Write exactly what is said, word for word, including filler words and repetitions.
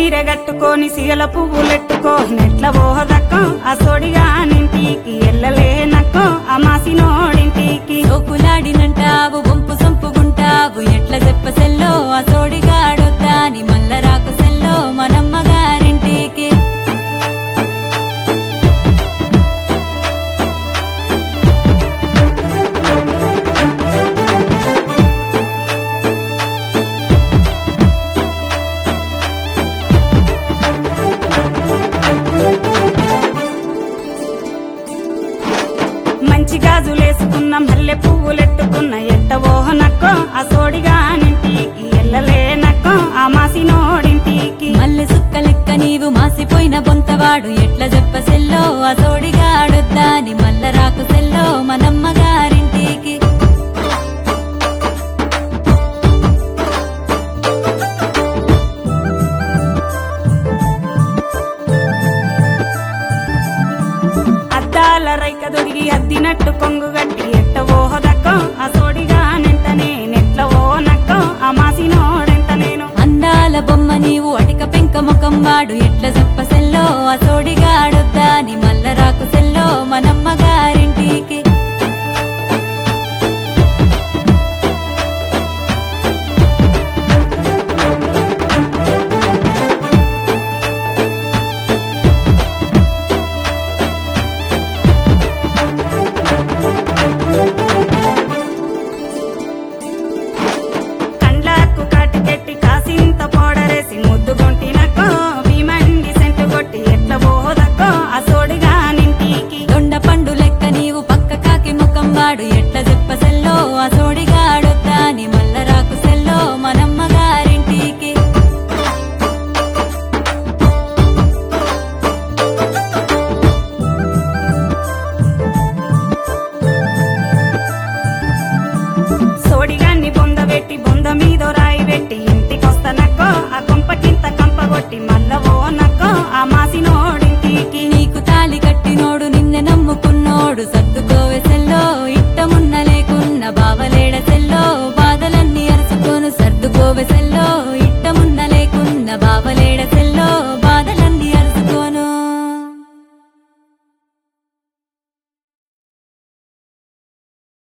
చీర కట్టుకొని సిగల పువ్వులెట్టుకో నెట్ల ఓహదక్కో ఆ సోడిగా నింటికి ఎల్లలేనక్కో ఆ మాసినోడింటికి సోకులాడినంటావు వంపు సొంపుకుంటావు ఎట్ల చెప్ప సెల్లో ఆ సోడిగాడొద్దాని మల్ల రాకు సెల్లో మనమ్మ గారింటికి మంచి గాజులేసుకున్న మల్లె పువ్వులెట్టుకున్న ఎట్ట ఓహనక్కో ఆ సోడిగా నింటికి ఎల్లలేనక్కో ఆ మాసినోడింటికి మల్లె సుక్క లెక్క నీవు మాసిపోయిన బొంతవాడు ఎట్ల చెప్ప సెల్లో ఆ సోడిగాడొద్దాని మల్ల రాకు సెల్లో మనమ్మ గారింటికి అద్దాల రైక దొడిగి అద్దినట్టు కొంగు గట్టి ఎట్ట ఓహదక్కో ఆ సోడిగా నెంటనే నెట్ల ఓనక్కో ఆ మాసినోడెంత నేను అందాల బొమ్మ నీవు అటిక పెంక ముఖం వాడు ఎట్ల చెప్ప సెల్లో ఆ సోడిగాడొద్దాని మల్ల రాకు సెల్లో మనమ్మ గారింటికి కండ్లకు కాటికెట్టి కాసింత పౌడరేసి ముద్దుగొంటినక్కో భీమండి సెంటు కొట్టి ఎట్ల ఓహదక్కో ఆ సోడిగా నింటికి దొండ పండు లెక్క నీవు పక్క కాకి ముఖం వాడు ఎట్ల చెప్ప సెల్లో ఆ సోడిగాడొద్దాని మల్ల రాకు సెల్లో మనమ్మ గారింటికి సోడిగాన్ని బొంద పెట్టి బొంద మీద రాయి పెట్టి ఇంటికొస్తనక్కో ఆ కొంపకింత కంపగొట్టి మల్ల ఓనక్కో ఆ మాసినోడు